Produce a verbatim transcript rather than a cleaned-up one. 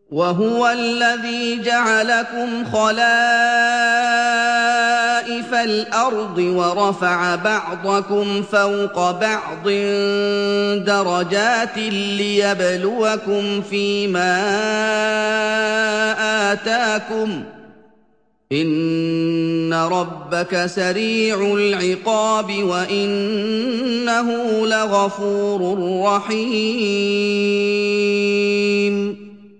وَهُوَ الَّذِي جَعَلَكُمْ خَلَائِفَ الْأَرْضِ وَرَفَعَ بَعْضَكُمْ فَوْقَ بَعْضٍ دَرَجَاتٍ لِّيَبْلُوَكُمْ فِيمَا آتَاكُمْ ۗ إِنَّ رَبَّكَ سَرِيعُ الْعِقَابِ وَإِنَّهُ لَغَفُورٌ رَّحِيمٌ.